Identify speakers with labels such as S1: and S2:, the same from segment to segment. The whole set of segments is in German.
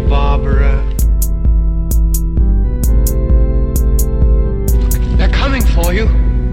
S1: Barbara. They're coming for you.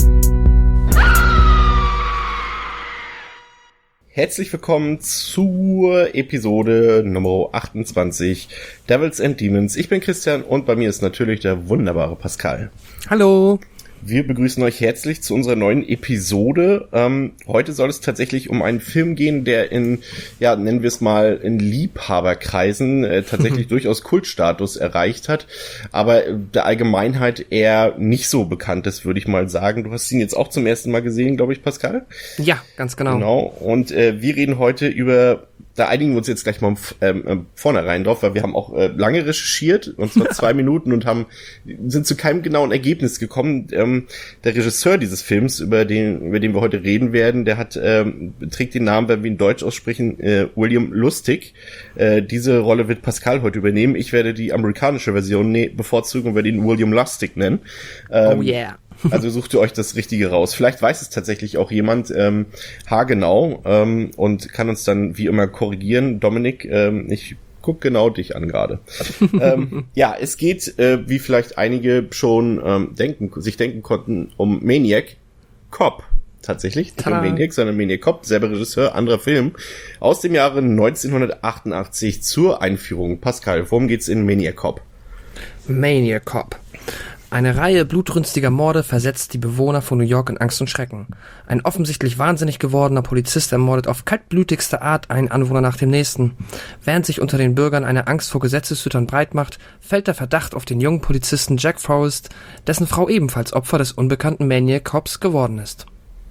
S2: Herzlich willkommen zur Episode Nummer 28 Devils and Demons. Ich bin Christian und bei mir ist natürlich der wunderbare Pascal.
S3: Hallo.
S2: Wir begrüßen euch herzlich zu unserer neuen Episode. Heute soll es tatsächlich um einen Film gehen, der in, ja, nennen wir es mal, in Liebhaberkreisen tatsächlich durchaus Kultstatus erreicht hat, aber der Allgemeinheit eher nicht so bekannt ist, würde ich mal sagen. Du hast ihn jetzt auch zum ersten Mal gesehen, glaube ich, Pascal?
S3: Ja, ganz genau.
S2: Genau, und wir reden heute über... Da einigen wir uns jetzt gleich mal vornherein drauf, weil wir haben auch lange recherchiert, und zwar 2 Minuten, und sind zu keinem genauen Ergebnis gekommen. Der Regisseur dieses Films, über den wir heute reden werden, der trägt den Namen, wenn wir ihn deutsch aussprechen, William Lustig. Diese Rolle wird Pascal heute übernehmen. Ich werde die amerikanische Version bevorzugen und werde ihn William Lustig nennen.
S3: Oh yeah.
S2: Also sucht ihr euch das Richtige raus. Vielleicht weiß es tatsächlich auch jemand haargenau und kann uns dann wie immer korrigieren. Dominik, ich guck genau dich an gerade. Ja, es geht, wie vielleicht einige schon sich denken konnten, um Maniac Cop. Tatsächlich, nicht um Maniac, sondern Maniac Cop, selber Regisseur, anderer Film, aus dem Jahre 1988 zur Einführung. Pascal, worum geht's in Maniac Cop?
S3: Maniac Cop. Eine Reihe blutrünstiger Morde versetzt die Bewohner von New York in Angst und Schrecken. Ein offensichtlich wahnsinnig gewordener Polizist ermordet auf kaltblütigste Art einen Anwohner nach dem nächsten. Während sich unter den Bürgern eine Angst vor Gesetzeshütern breit macht, fällt der Verdacht auf den jungen Polizisten Jack Forrest, dessen Frau ebenfalls Opfer des unbekannten Maniac Cops geworden ist.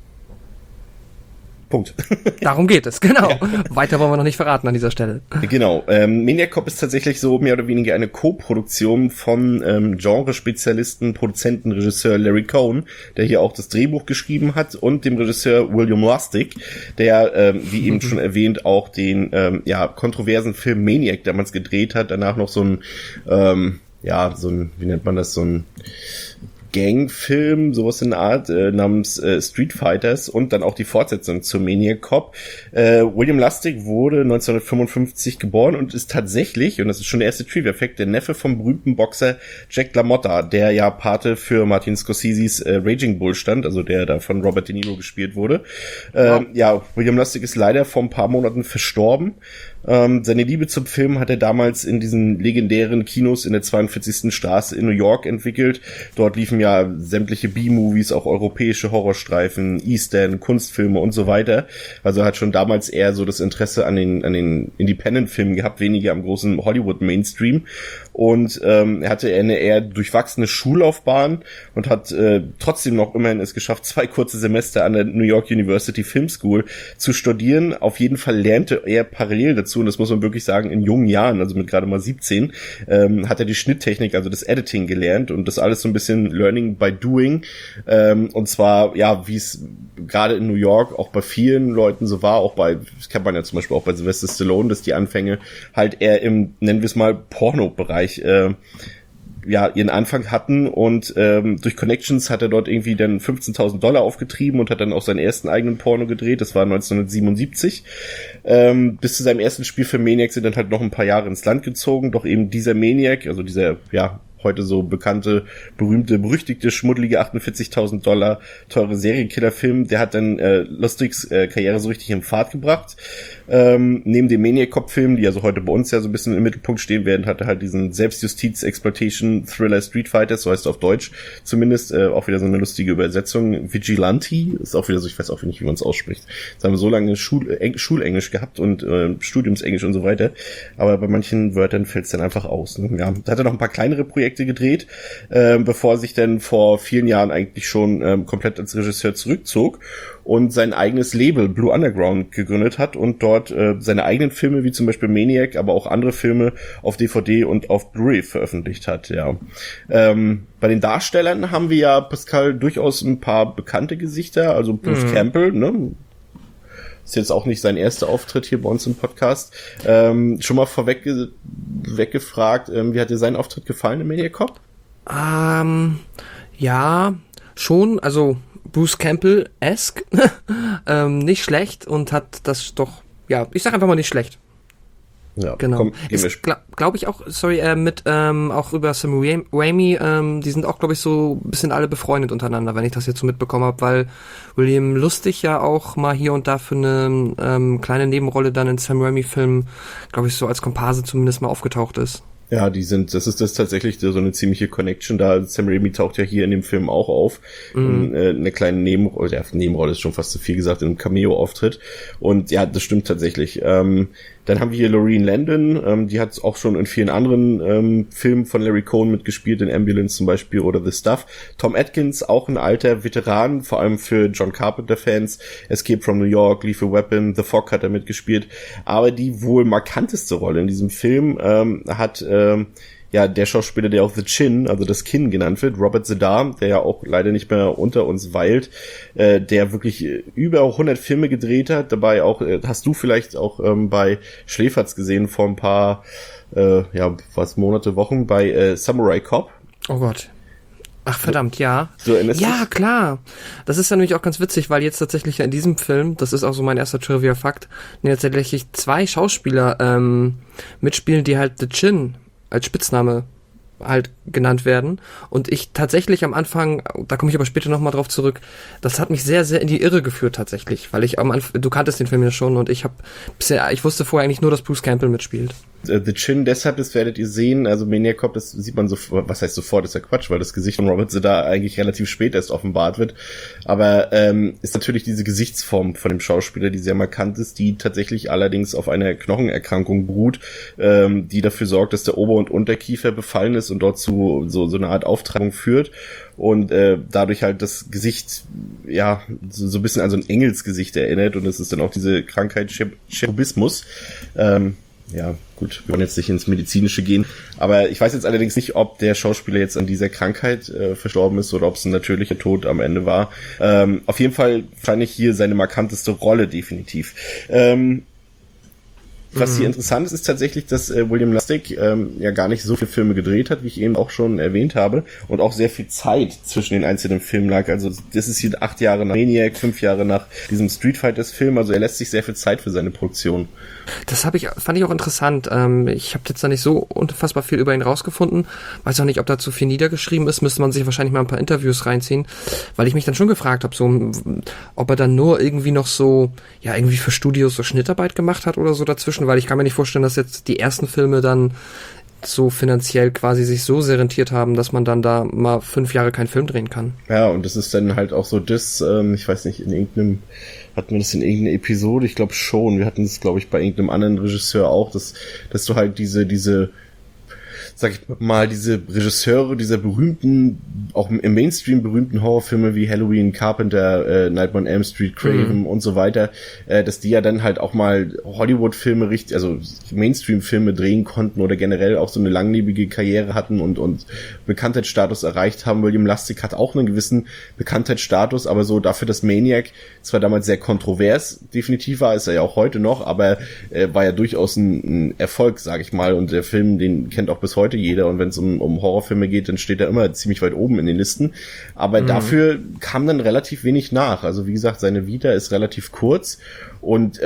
S2: Punkt.
S3: Darum geht es, genau.
S2: Ja.
S3: Weiter wollen wir noch nicht verraten an dieser Stelle.
S2: Genau. Maniac Cop ist tatsächlich so mehr oder weniger eine Co-Produktion von Genrespezialisten, Produzenten, Regisseur Larry Cohn, der hier auch das Drehbuch geschrieben hat, und dem Regisseur William Lustig, der, wie eben schon erwähnt, auch den kontroversen Film Maniac damals gedreht hat, danach noch so ein, wie nennt man das, so ein Gangfilm, sowas in der Art, namens Street Fighters, und dann auch die Fortsetzung zu Maniac Cop. William Lustig wurde 1955 geboren und ist tatsächlich, und das ist schon der erste Trivia-Fact, der Neffe vom berühmten Boxer Jack LaMotta, der ja Pate für Martin Scorseses Raging Bull stand, also der da von Robert De Niro gespielt wurde.
S3: Wow.
S2: William Lustig ist leider vor ein paar Monaten verstorben. Seine Liebe zum Film hat er damals in diesen legendären Kinos in der 42. Straße in New York entwickelt. Dort liefen ja sämtliche B-Movies, auch europäische Horrorstreifen, Eastern, Kunstfilme und so weiter. Also er hat schon damals eher so das Interesse an den Independent-Filmen gehabt, weniger am großen Hollywood-Mainstream. Und er hatte eine eher durchwachsene Schullaufbahn und hat trotzdem noch immerhin es geschafft, 2 kurze Semester an der New York University Film School zu studieren. Auf jeden Fall lernte er parallel dazu, und das muss man wirklich sagen, in jungen Jahren, also mit gerade mal 17, hat er die Schnitttechnik, also das Editing gelernt, und das alles so ein bisschen Learning by Doing. Und zwar, ja, wie es gerade in New York auch bei vielen Leuten so war, das kennt man ja zum Beispiel auch bei Sylvester Stallone, dass die Anfänge halt eher im, nennen wir es mal, Porno-Bereich ihren Anfang hatten, und durch Connections hat er dort irgendwie dann $15.000 aufgetrieben und hat dann auch seinen ersten eigenen Porno gedreht. Das war 1977. Bis zu seinem ersten Spiel für Maniac sind dann halt noch ein paar Jahre ins Land gezogen, doch eben dieser Maniac, also dieser, heute so bekannte, berühmte, berüchtigte, schmuddelige $48.000 teure Serienkiller-Film, der hat dann Lustigs Karriere so richtig in Fahrt gebracht. Neben dem Maniac-Cop-Film, die also heute bei uns ja so ein bisschen im Mittelpunkt stehen werden, hat er halt diesen Selbstjustiz-Exploitation-Thriller Street Fighters, so heißt es auf Deutsch zumindest, auch wieder so eine lustige Übersetzung. Vigilante ist auch wieder so, ich weiß auch nicht, wie man es ausspricht. Jetzt haben wir so lange Schulenglisch gehabt und Studiumsenglisch und so weiter, aber bei manchen Wörtern fällt es dann einfach aus. Ne? Ja, da hat er noch ein paar kleinere Projekte gedreht, bevor er sich dann vor vielen Jahren eigentlich schon komplett als Regisseur zurückzog und sein eigenes Label Blue Underground gegründet hat und dort seine eigenen Filme, wie zum Beispiel Maniac, aber auch andere Filme auf DVD und auf Blu-ray veröffentlicht hat. Ja. Bei den Darstellern haben wir ja, Pascal, durchaus ein paar bekannte Gesichter, also Bruce Campbell, ne? Ist jetzt auch nicht sein erster Auftritt hier bei uns im Podcast. Schon mal vorweg weggefragt, wie hat dir sein Auftritt gefallen im Maniac Cop?
S3: Ja, schon, also Bruce Campbell-esque, nicht schlecht, und hat das doch, ja, ich sag einfach mal nicht schlecht.
S2: Ja,
S3: Genau.
S2: komm, gehen wir
S3: Glaube ich auch, mit auch über Sam Raimi, die sind auch, glaube ich, so ein bisschen alle befreundet untereinander, wenn ich das jetzt so mitbekommen habe, weil William Lustig ja auch mal hier und da für eine kleine Nebenrolle dann in Sam Raimi-Filmen, glaube ich, so als Komparse zumindest mal aufgetaucht ist.
S2: Ja, das ist tatsächlich so eine ziemliche Connection da. Sam Raimi taucht ja hier in dem Film auch auf. Eine kleine Nebenrolle ist schon fast zu viel gesagt, in einem Cameo-Auftritt. Und ja, das stimmt tatsächlich. Dann haben wir hier Lorraine Landon, die hat auch schon in vielen anderen Filmen von Larry Cohn mitgespielt, in Ambulance zum Beispiel oder The Stuff. Tom Atkins, auch ein alter Veteran, vor allem für John Carpenter-Fans. Escape from New York, Lethal Weapon, The Fog hat er mitgespielt. Aber die wohl markanteste Rolle in diesem Film hat der Schauspieler, der auch The Chin, also das Kinn genannt wird, Robert Z'Dar, der ja auch leider nicht mehr unter uns weilt, der wirklich über 100 Filme gedreht hat, dabei auch, hast du vielleicht auch bei Schläferz gesehen vor ein paar, Monate, Wochen, bei Samurai Cop.
S3: Oh Gott. Ach verdammt, ja.
S2: So,
S3: ja, klar. Das ist ja nämlich auch ganz witzig, weil jetzt tatsächlich in diesem Film, das ist auch so mein erster Trivia-Fakt, tatsächlich 2 Schauspieler mitspielen, die halt The Chin als Spitzname halt genannt werden. Und ich tatsächlich am Anfang, da komme ich aber später nochmal drauf zurück, das hat mich sehr, sehr in die Irre geführt tatsächlich, weil ich am Anfang, du kanntest den Film ja schon und ich wusste vorher eigentlich nur, dass Bruce Campbell mitspielt.
S2: The Chin, deshalb, das werdet ihr sehen, also Maniac Cop, das sieht man sofort, was heißt sofort, ist ja Quatsch, weil das Gesicht von Robert Z'Dar eigentlich relativ spät erst offenbart wird, aber ist natürlich diese Gesichtsform von dem Schauspieler, die sehr markant ist, die tatsächlich allerdings auf einer Knochenerkrankung beruht, die dafür sorgt, dass der Ober- und Unterkiefer befallen ist und dort zu so eine Art Auftreibung führt und dadurch halt das Gesicht so ein bisschen an so ein Engelsgesicht erinnert und es ist dann auch diese Krankheit Cherubismus. Ja, gut, wir wollen jetzt nicht ins Medizinische gehen, aber ich weiß jetzt allerdings nicht, ob der Schauspieler jetzt an dieser Krankheit verstorben ist oder ob es ein natürlicher Tod am Ende war. Auf jeden Fall fand ich hier seine markanteste Rolle definitiv. Was hier interessant ist, ist tatsächlich, dass William Lustig gar nicht so viele Filme gedreht hat, wie ich eben auch schon erwähnt habe, und auch sehr viel Zeit zwischen den einzelnen Filmen lag. Also das ist hier 8 Jahre nach Maniac, 5 Jahre nach diesem Street Fighters Film, also er lässt sich sehr viel Zeit für seine Produktion.
S3: Das fand ich auch interessant. Ich habe jetzt da nicht so unfassbar viel über ihn rausgefunden. Weiß auch nicht, ob da zu viel niedergeschrieben ist. Müsste man sich wahrscheinlich mal ein paar Interviews reinziehen, weil ich mich dann schon gefragt habe, so, ob er dann nur irgendwie noch so, irgendwie für Studios so Schnittarbeit gemacht hat oder so dazwischen, weil ich kann mir nicht vorstellen, dass jetzt die ersten Filme dann so finanziell quasi sich so sehr rentiert haben, dass man dann da mal 5 Jahre keinen Film drehen kann.
S2: Ja, und das ist dann halt auch so ich weiß nicht, hatten wir das in irgendeiner Episode? Ich glaube schon. Wir hatten das, glaube ich, bei irgendeinem anderen Regisseur auch, dass du halt diese sag ich mal, diese Regisseure dieser berühmten, auch im Mainstream berühmten Horrorfilme wie Halloween, Carpenter, Nightmare on Elm Street, Craven und so weiter, dass die ja dann halt auch mal Hollywood-Filme also Mainstream-Filme drehen konnten oder generell auch so eine langlebige Karriere hatten und Bekanntheitsstatus erreicht haben. William Lustig hat auch einen gewissen Bekanntheitsstatus, aber so dafür, dass Maniac zwar damals sehr kontrovers definitiv war, ist er ja auch heute noch, aber war ja durchaus ein Erfolg, sag ich mal, und der Film, den kennt auch bis heute jeder, und wenn es um Horrorfilme geht, dann steht er immer ziemlich weit oben in den Listen, aber dafür kam dann relativ wenig nach. Also wie gesagt, seine Vita ist relativ kurz und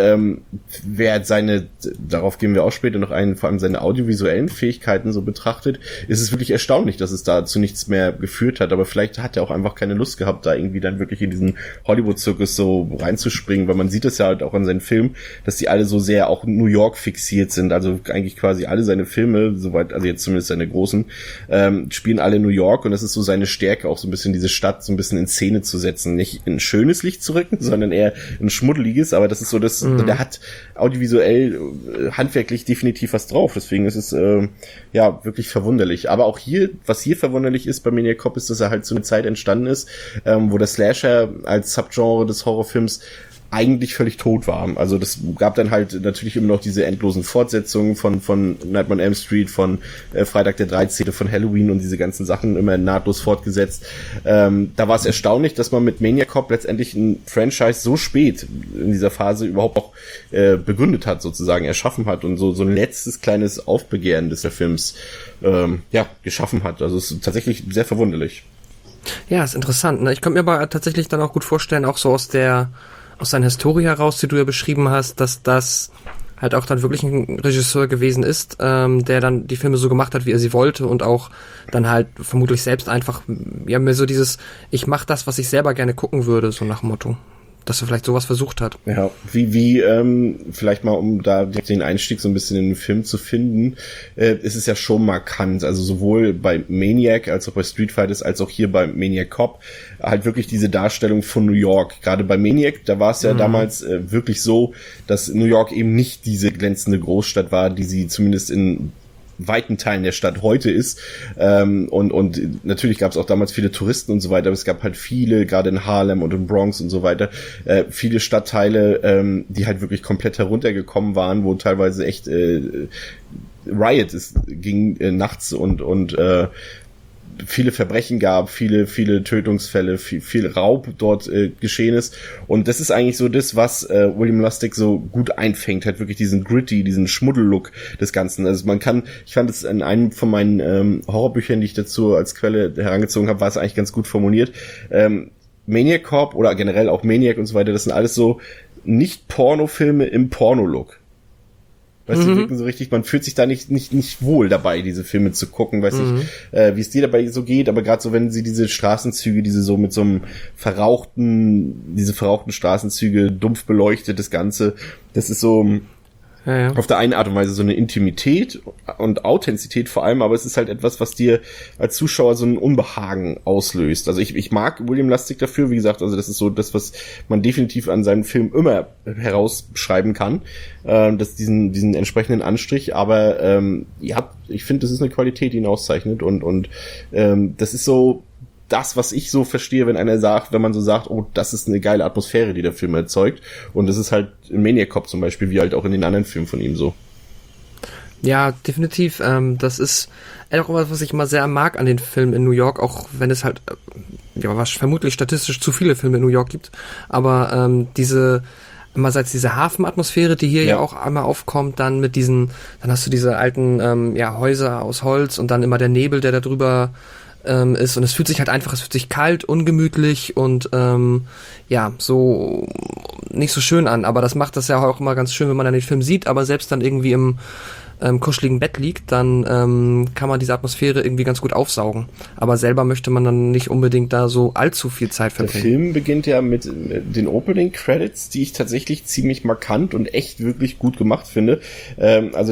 S2: wer darauf gehen wir auch später noch ein, vor allem seine audiovisuellen Fähigkeiten so betrachtet, ist es wirklich erstaunlich, dass es da zu nichts mehr geführt hat, aber vielleicht hat er auch einfach keine Lust gehabt, da irgendwie dann wirklich in diesen Hollywood-Zirkus so reinzuspringen, weil man sieht es ja halt auch an seinen Filmen, dass die alle so sehr auch New York fixiert sind, also eigentlich quasi alle seine Filme, soweit, also jetzt zumindest seine großen, spielen alle in New York, und das ist so seine Stärke, auch so ein bisschen diese Stadt so ein bisschen in Szene zu setzen, nicht in schönes Licht zu rücken, sondern eher in schmuddeliges, aber das ist so der hat audiovisuell, handwerklich definitiv was drauf, deswegen ist es wirklich verwunderlich. Aber auch hier, was hier verwunderlich ist bei Maniac Cop, ist, dass er halt zu einer Zeit entstanden ist, wo der Slasher als Subgenre des Horrorfilms eigentlich völlig tot war. Also das gab dann halt natürlich immer noch diese endlosen Fortsetzungen von Nightmare on Elm Street, von Freitag der 13., von Halloween und diese ganzen Sachen immer nahtlos fortgesetzt. Da war es erstaunlich, dass man mit Maniac Cop letztendlich ein Franchise so spät in dieser Phase überhaupt auch begründet hat, sozusagen erschaffen hat und so ein letztes kleines Aufbegehren des Films geschaffen hat. Also es ist tatsächlich sehr verwunderlich.
S3: Ja, ist interessant. Ne? Ich könnte mir aber tatsächlich dann auch gut vorstellen, auch so aus seiner Historie heraus, die du ja beschrieben hast, dass das halt auch dann wirklich ein Regisseur gewesen ist, der dann die Filme so gemacht hat, wie er sie wollte und auch dann halt vermutlich selbst einfach, ja, mir so dieses, ich mach das, was ich selber gerne gucken würde, so nach dem Motto. Dass er vielleicht sowas versucht hat.
S2: Ja, wie vielleicht mal, um da den Einstieg so ein bisschen in den Film zu finden, ist es ja schon markant, also sowohl bei Maniac als auch bei Street Fighters als auch hier bei Maniac Cop halt wirklich diese Darstellung von New York. Gerade bei Maniac, da war es ja damals wirklich so, dass New York eben nicht diese glänzende Großstadt war, die sie zumindest in weiten Teilen der Stadt heute ist. Und natürlich gab es auch damals viele Touristen und so weiter, aber es gab halt viele, gerade in Harlem und im Bronx und so weiter, viele Stadtteile, die halt wirklich komplett heruntergekommen waren, wo teilweise echt Riot ging nachts und viele Verbrechen gab, viele Tötungsfälle, viel Raub dort geschehen ist. Und das ist eigentlich so das, was William Lustig so gut einfängt, halt wirklich diesen gritty, diesen Schmuddel-Look des Ganzen. Also ich fand es in einem von meinen Horrorbüchern, die ich dazu als Quelle herangezogen habe, war es eigentlich ganz gut formuliert. Maniac Cop oder generell auch Maniac und so weiter, das sind alles so nicht Pornofilme im Porno-Look. Weißt du, die wirken so richtig, man fühlt sich da nicht wohl dabei, diese Filme zu gucken, weiß nicht, wie es dir dabei so geht, aber gerade so, wenn sie diese Straßenzüge, diese so mit so einem diese verrauchten Straßenzüge, dumpf beleuchtet, das Ganze, das ist so auf der einen Art und Weise so eine Intimität und Authentizität vor allem, aber es ist halt etwas, was dir als Zuschauer so ein Unbehagen auslöst. Also ich mag William Lustig dafür, wie gesagt, also das ist so das, was man definitiv an seinem Film immer herausschreiben kann, diesen entsprechenden Anstrich, aber ja, ich finde, das ist eine Qualität, die ihn auszeichnet und das ist so das, was ich so verstehe, wenn man so sagt, oh, das ist eine geile Atmosphäre, die der Film erzeugt. Und das ist halt in Maniac Cop zum Beispiel, wie halt auch in den anderen Filmen von ihm so.
S3: Ja, definitiv. Das ist auch was ich immer sehr mag an den Filmen in New York, auch wenn es halt, was vermutlich statistisch zu viele Filme in New York gibt. Aber einerseits diese Hafenatmosphäre, die hier ja auch einmal aufkommt, dann dann hast du diese alten Häuser aus Holz und dann immer der Nebel, der da drüber ist und es fühlt sich kalt, ungemütlich und so nicht so schön an, aber das macht das ja auch immer ganz schön, wenn man dann den Film sieht, aber selbst dann irgendwie im kuscheligen Bett liegt, dann kann man diese Atmosphäre irgendwie ganz gut aufsaugen, aber selber möchte man dann nicht unbedingt da so allzu viel Zeit verbringen.
S2: Der Film beginnt ja mit den Opening Credits, die ich tatsächlich ziemlich markant und echt wirklich gut gemacht finde, also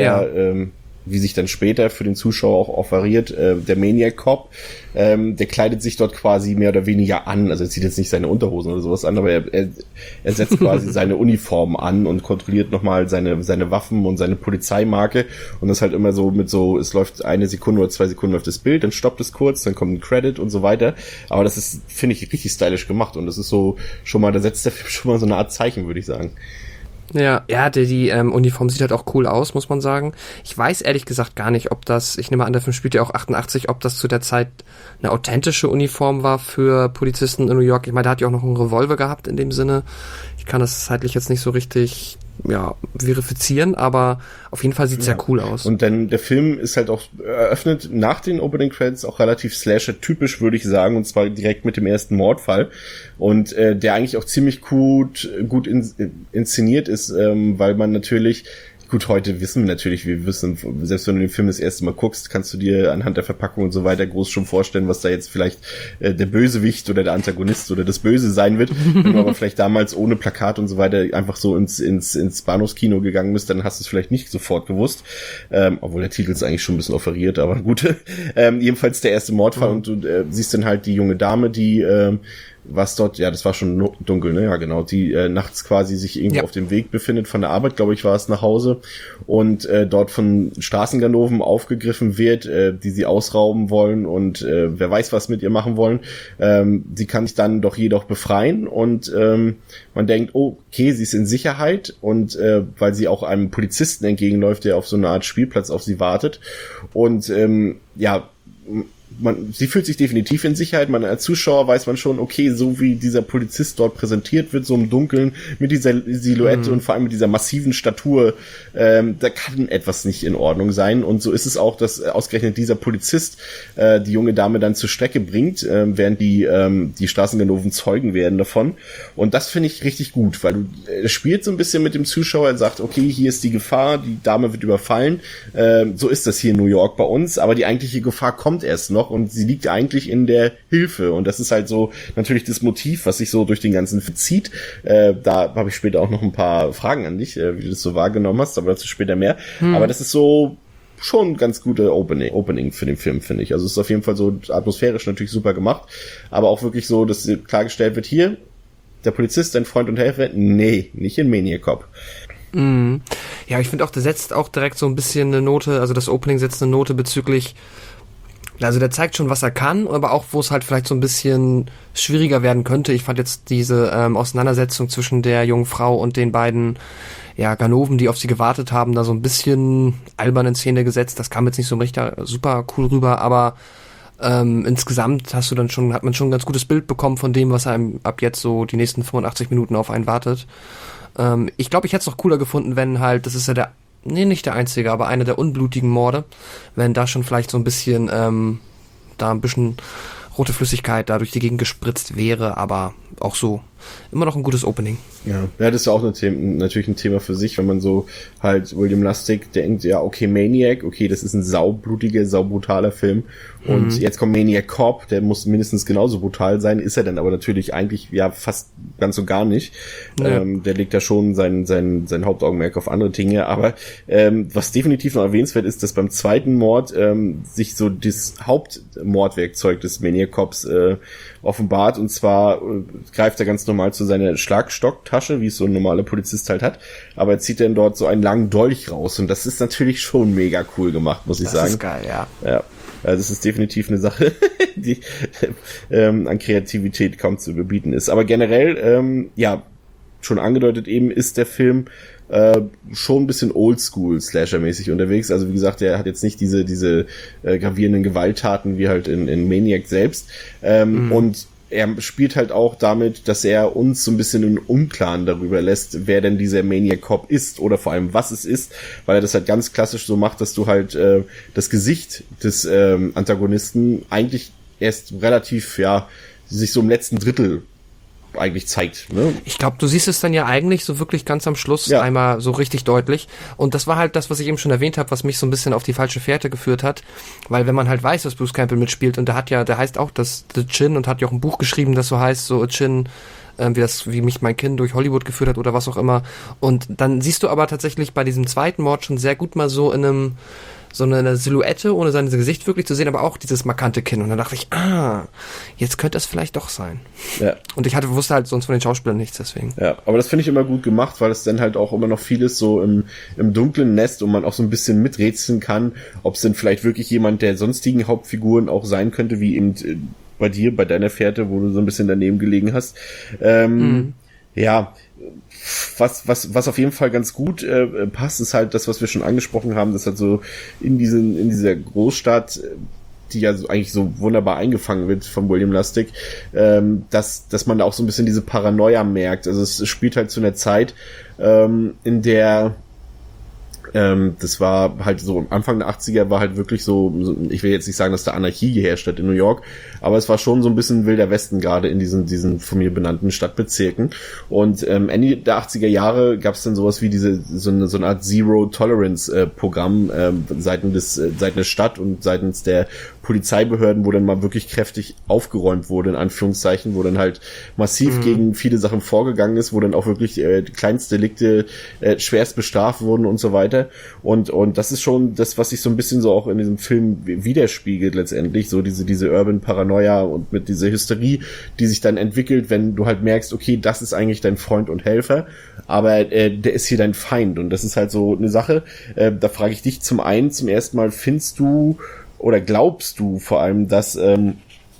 S2: wie sich dann später für den Zuschauer auch offeriert, der Maniac Cop, der kleidet sich dort quasi mehr oder weniger an, also er zieht jetzt nicht seine Unterhosen oder sowas an, aber er setzt quasi seine Uniform an und kontrolliert nochmal seine Waffen und seine Polizeimarke und das halt immer so es läuft 1 Sekunde oder 2 Sekunden auf das Bild, dann stoppt es kurz, dann kommt ein Credit und so weiter, aber das ist, finde ich, richtig stylisch gemacht und das ist so da setzt der Film schon mal so eine Art Zeichen, würde ich sagen.
S3: Ja, die Uniform sieht halt auch cool aus, muss man sagen. Ich weiß ehrlich gesagt gar nicht, ich nehme an, der Film spielt ja auch 88, ob das zu der Zeit eine authentische Uniform war für Polizisten in New York. Ich meine, der hat ja auch noch einen Revolver gehabt in dem Sinne. Ich kann das zeitlich jetzt nicht so richtig verifizieren, aber auf jeden Fall sieht's ja cool aus.
S2: Und dann der Film ist halt auch eröffnet nach den Opening Credits auch relativ Slasher-typisch, würde ich sagen, und zwar direkt mit dem ersten Mordfall und der eigentlich auch ziemlich gut inszeniert ist, weil man natürlich gut, heute wissen wir natürlich, selbst wenn du den Film das erste Mal guckst, kannst du dir anhand der Verpackung und so weiter groß schon vorstellen, was da jetzt vielleicht der Bösewicht oder der Antagonist oder das Böse sein wird. Wenn du aber vielleicht damals ohne Plakat und so weiter einfach so ins Bahnhofskino gegangen bist, dann hast du es vielleicht nicht sofort gewusst. Obwohl der Titel ist eigentlich schon ein bisschen offeriert, aber gut. Jedenfalls der erste Mordfall und du siehst dann halt die junge Dame, die was dort, das war schon dunkel, ne? Ja, genau, die nachts quasi sich irgendwo auf dem Weg befindet von der Arbeit, glaube ich, war es nach Hause und dort von Straßenganoven aufgegriffen wird, die sie ausrauben wollen und wer weiß, was mit ihr machen wollen. Sie kann sich dann jedoch befreien und man denkt, oh, okay, sie ist in Sicherheit und weil sie auch einem Polizisten entgegenläuft, der auf so eine Art Spielplatz auf sie wartet und sie fühlt sich definitiv in Sicherheit. Man als Zuschauer weiß man schon, okay, so wie dieser Polizist dort präsentiert wird, so im Dunkeln, mit dieser Silhouette und vor allem mit dieser massiven Statur, da kann etwas nicht in Ordnung sein. Und so ist es auch, dass ausgerechnet dieser Polizist die junge Dame dann zur Strecke bringt, während die Straßenganoven Zeugen werden davon. Und das finde ich richtig gut, weil er spielt so ein bisschen mit dem Zuschauer, er sagt, okay, hier ist die Gefahr, die Dame wird überfallen, so ist das hier in New York bei uns, aber die eigentliche Gefahr kommt erst noch und sie liegt eigentlich in der Hilfe. Und das ist halt so natürlich das Motiv, was sich so durch den ganzen Film zieht. Da habe ich später auch noch ein paar Fragen an dich, wie du das so wahrgenommen hast, aber dazu später mehr. Aber das ist so schon ein ganz guter Opening für den Film, finde ich. Also es ist auf jeden Fall so atmosphärisch natürlich super gemacht, aber auch wirklich so, dass klargestellt wird, hier, der Polizist, dein Freund und Helfer, nee, nicht in Maniac Cop.
S3: Ja, ich finde auch, der setzt auch direkt so ein bisschen eine Note, also das Opening setzt eine Note bezüglich, also der zeigt schon, was er kann, aber auch, wo es halt vielleicht so ein bisschen schwieriger werden könnte. Ich fand jetzt diese Auseinandersetzung zwischen der jungen Frau und den beiden Ganoven, die auf sie gewartet haben, da so ein bisschen albern in Szene gesetzt. Das kam jetzt nicht so richtig super cool rüber, aber insgesamt hat man schon ein ganz gutes Bild bekommen von dem, was einem ab jetzt so die nächsten 85 Minuten auf einen wartet. Ich glaube, ich hätte es noch cooler gefunden, wenn halt, das ist ja nicht der einzige, aber einer der unblutigen Morde, wenn da schon vielleicht so ein bisschen, da ein bisschen rote Flüssigkeit da durch die Gegend gespritzt wäre, aber auch so immer noch ein gutes Opening.
S2: Ja, das ist ja auch natürlich ein Thema für sich, wenn man so halt William Lustig denkt, ja, okay, Maniac, okay, das ist ein saublutiger, saubrutaler Film und jetzt kommt Maniac Cop, der muss mindestens genauso brutal sein, ist er dann aber natürlich eigentlich ja fast ganz und gar nicht. Ja. Der legt da schon sein Hauptaugenmerk auf andere Dinge, aber was definitiv noch erwähnenswert ist, dass beim zweiten Mord sich so das Hauptmordwerkzeug des Maniac Cops offenbart, und zwar greift er ganz normal zu seiner Schlagstocktasche, wie es so ein normaler Polizist halt hat, aber er zieht dann dort so einen langen Dolch raus und das ist natürlich schon mega cool gemacht, muss ich sagen. Das ist
S3: geil, ja.
S2: Ja, also das ist definitiv eine Sache, die an Kreativität kaum zu überbieten ist. Aber generell, schon angedeutet eben, ist der Film schon ein bisschen oldschool-Slasher-mäßig unterwegs. Also wie gesagt, er hat jetzt nicht diese gravierenden Gewalttaten wie halt in Maniac selbst. Und er spielt halt auch damit, dass er uns so ein bisschen in Unklaren darüber lässt, wer denn dieser Maniac Cop ist oder vor allem was es ist, weil er das halt ganz klassisch so macht, dass du halt das Gesicht des Antagonisten eigentlich erst relativ, sich so im letzten Drittel eigentlich zeigt, ne?
S3: Ich glaube, du siehst es dann ja eigentlich so wirklich ganz am Schluss einmal so richtig deutlich. Und das war halt das, was ich eben schon erwähnt habe, was mich so ein bisschen auf die falsche Fährte geführt hat. Weil wenn man halt weiß, dass Bruce Campbell mitspielt und der heißt auch das The Chin und hat ja auch ein Buch geschrieben, das so heißt, so A Chin, wie mich mein Kind durch Hollywood geführt hat oder was auch immer. Und dann siehst du aber tatsächlich bei diesem zweiten Mord schon sehr gut mal so in so eine Silhouette, ohne sein Gesicht wirklich zu sehen, aber auch dieses markante Kinn. Und dann dachte ich, jetzt könnte es vielleicht doch sein. Ja. Und ich wusste halt sonst von den Schauspielern nichts, deswegen.
S2: Ja, aber das finde ich immer gut gemacht, weil es dann halt auch immer noch vieles so im dunklen Nest und man auch so ein bisschen miträtseln kann, ob es denn vielleicht wirklich jemand der sonstigen Hauptfiguren auch sein könnte, wie eben bei dir, bei deiner Fährte, wo du so ein bisschen daneben gelegen hast. Ja, was auf jeden Fall ganz gut passt, ist halt das, was wir schon angesprochen haben, dass halt so in dieser Großstadt, die ja so eigentlich so wunderbar eingefangen wird von William Lustig, dass man da auch so ein bisschen diese Paranoia merkt. Also es spielt halt zu einer Zeit, in der das war halt so, Anfang der 80er war halt wirklich so, ich will jetzt nicht sagen, dass da Anarchie geherrscht hat in New York, aber es war schon so ein bisschen Wilder Westen, gerade in diesen von mir benannten Stadtbezirken. Und Ende der 80er Jahre gab es dann sowas wie so eine Art Zero-Tolerance-Programm seitens der Stadt und seitens der Polizeibehörden, wo dann mal wirklich kräftig aufgeräumt wurde, in Anführungszeichen, wo dann halt massiv gegen viele Sachen vorgegangen ist, wo dann auch wirklich Kleinstdelikte schwerst bestraft wurden und so weiter. Und das ist schon das, was sich so ein bisschen so auch in diesem Film widerspiegelt letztendlich, so diese Urban Paranoia und mit dieser Hysterie, die sich dann entwickelt, wenn du halt merkst, okay, das ist eigentlich dein Freund und Helfer, aber der ist hier dein Feind. Und das ist halt so eine Sache, da frage ich dich zum ersten Mal, findest du oder glaubst du vor allem, dass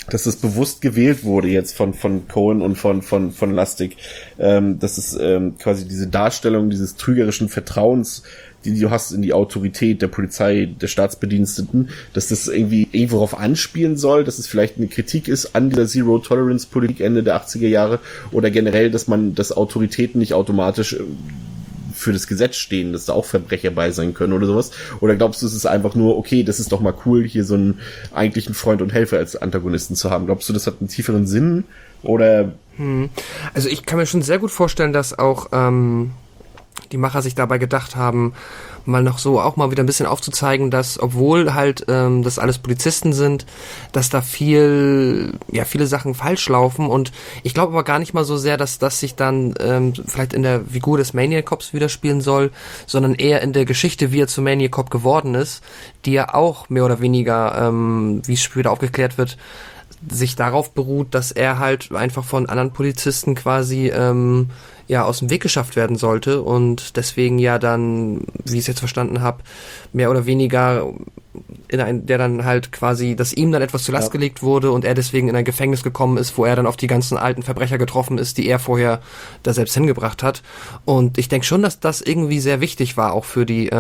S2: dass das bewusst gewählt wurde jetzt von Coen und von Lustig, dass es quasi diese Darstellung dieses trügerischen Vertrauens, die du hast in die Autorität der Polizei, der Staatsbediensteten, dass das irgendwie worauf anspielen soll, dass es vielleicht eine Kritik ist an dieser Zero-Tolerance-Politik Ende der 80er Jahre oder generell, dass Autoritäten nicht automatisch für das Gesetz stehen, dass da auch Verbrecher bei sein können oder sowas? Oder glaubst du, es ist einfach nur, okay, das ist doch mal cool, hier so einen eigentlichen Freund und Helfer als Antagonisten zu haben? Glaubst du, das hat einen tieferen Sinn? Oder?
S3: Also ich kann mir schon sehr gut vorstellen, dass auch die Macher sich dabei gedacht haben, mal noch so auch mal wieder ein bisschen aufzuzeigen, dass obwohl halt das alles Polizisten sind, dass da viele Sachen falsch laufen, und ich glaube aber gar nicht mal so sehr, dass das sich dann vielleicht in der Figur des Maniac Cops widerspiegeln soll, sondern eher in der Geschichte, wie er zu Maniac Cop geworden ist, die ja auch mehr oder weniger, wie es später aufgeklärt wird, sich darauf beruht, dass er halt einfach von anderen Polizisten quasi aus dem Weg geschafft werden sollte und deswegen ja dann, wie ich es jetzt verstanden habe, mehr oder weniger der dann halt quasi, dass ihm dann etwas zur Last gelegt wurde und er deswegen in ein Gefängnis gekommen ist, wo er dann auf die ganzen alten Verbrecher getroffen ist, die er vorher da selbst hingebracht hat. Und ich denke schon, dass das irgendwie sehr wichtig war, auch für die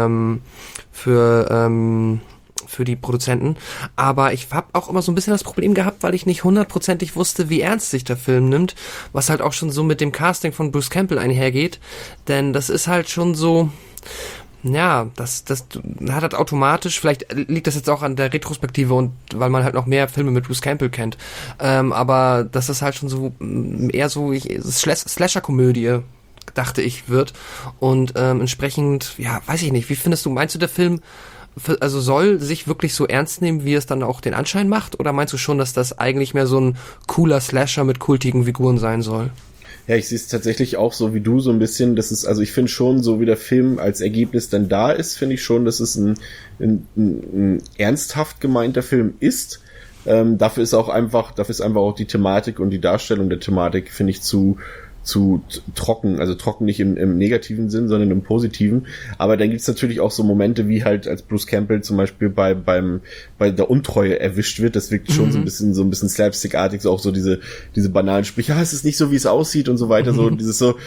S3: Produzenten, aber ich habe auch immer so ein bisschen das Problem gehabt, weil ich nicht hundertprozentig wusste, wie ernst sich der Film nimmt, was halt auch schon so mit dem Casting von Bruce Campbell einhergeht, denn das ist halt schon so, ja, das hat halt automatisch, vielleicht liegt das jetzt auch an der Retrospektive und weil man halt noch mehr Filme mit Bruce Campbell kennt, aber das ist halt schon so eher so Slasher-Komödie, dachte ich, wird, und entsprechend, ja, weiß ich nicht, wie findest du, meinst du, der Film soll sich wirklich so ernst nehmen, wie es dann auch den Anschein macht? Oder meinst du schon, dass das eigentlich mehr so ein cooler Slasher mit kultigen Figuren sein soll?
S2: Ja, ich sehe es tatsächlich auch so wie du, so ein bisschen, dass es, also ich finde schon, so wie der Film als Ergebnis dann da ist, finde ich schon, dass es ein ernsthaft gemeinter Film ist. Dafür ist einfach auch die Thematik und die Darstellung der Thematik, finde ich, zu trocken, also trocken nicht im negativen Sinn, sondern im positiven. Aber dann gibt's natürlich auch so Momente, wie halt als Bruce Campbell zum Beispiel bei der Untreue erwischt wird. Das wirkt schon so ein bisschen slapstickartig, so auch so diese banalen Sprüche, ja, es ist nicht so, wie es aussieht und so weiter, so dieses so,